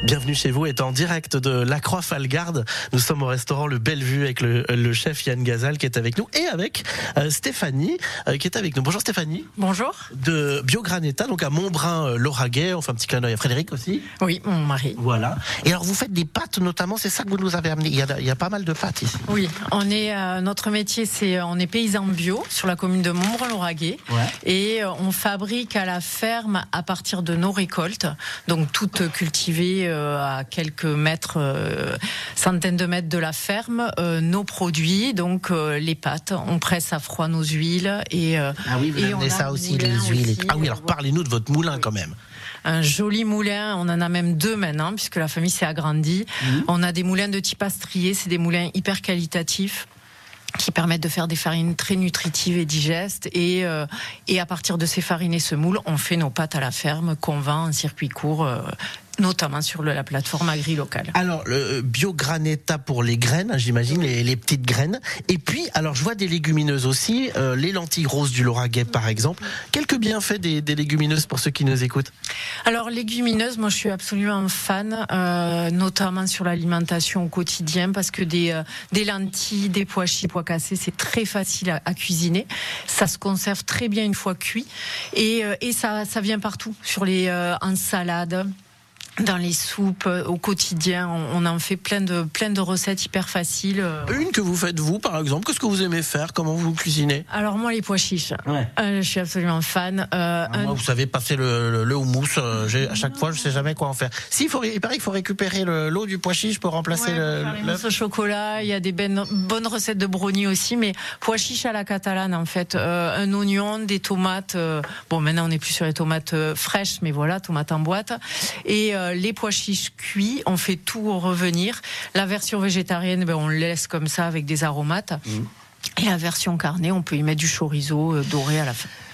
Bienvenue chez vous, est en direct de La Croix-Falgarde. Nous sommes au restaurant Le Bellevue avec le chef Yann Gazal qui est avec nous et avec Stéphanie qui est avec nous. Bonjour Stéphanie. Bonjour. De Biogranetta, donc à Montbrun-Lauragais. On fait un petit clin d'œil à Frédéric aussi. Oui, mon mari. Voilà. Et alors vous faites des pâtes notamment, c'est ça que vous nous avez amené. Il y a pas mal de pâtes ici. Oui, notre métier, on est paysan bio sur la commune de Montbrun-Lauragais. Ouais. Et on fabrique à la ferme à partir de nos récoltes, donc toutes cultivées à quelques mètres, centaines de mètres de la ferme, nos produits, donc les pâtes. On presse à froid nos huiles et ah oui, vous amenez ça aussi, les huiles. Aussi, ah oui, alors parlez-nous de votre moulin quand même. Un joli moulin, on en a même deux maintenant puisque la famille s'est agrandie. On a des moulins de type astrier, c'est des moulins hyper qualitatifs qui permettent de faire des farines très nutritives et digestes. Et à partir de ces farines et ce moule, on fait nos pâtes à la ferme qu'on vend en circuit court, notamment sur la plateforme agri-locale. Alors, le Biogranetta pour les graines, j'imagine, les petites graines. Et puis, alors, je vois des légumineuses aussi, les lentilles roses du Lauragais, par exemple. Quelques bienfaits des légumineuses pour ceux qui nous écoutent. Alors, légumineuses, moi, je suis absolument fan, notamment sur l'alimentation au quotidien, parce que des lentilles, des pois chiches, pois cassés, c'est très facile à cuisiner. Ça se conserve très bien une fois cuit. Et ça vient partout, sur en salade, dans les soupes, au quotidien, on en fait plein de recettes hyper faciles. Une que vous faites vous, par exemple, qu'est-ce que vous aimez faire? Comment vous cuisinez? Alors moi, les pois chiches, ouais. Je suis absolument fan. Moi, vous savez, passer le houmous, à chaque fois, je sais jamais quoi en faire. Si, il paraît qu'il faut récupérer l'eau du pois chiche pour remplacer l'œuf au chocolat. Il y a des bonnes recettes de brownie aussi, mais pois chiches à la catalane, en fait. Un oignon, des tomates. Bon, maintenant, on n'est plus sur les tomates fraîches, mais voilà, tomates en boîte. Et les pois chiches cuits, on fait tout revenir. La version végétarienne, on le laisse comme ça avec des aromates. Et la version carnée, on peut y mettre du chorizo doré à la fin.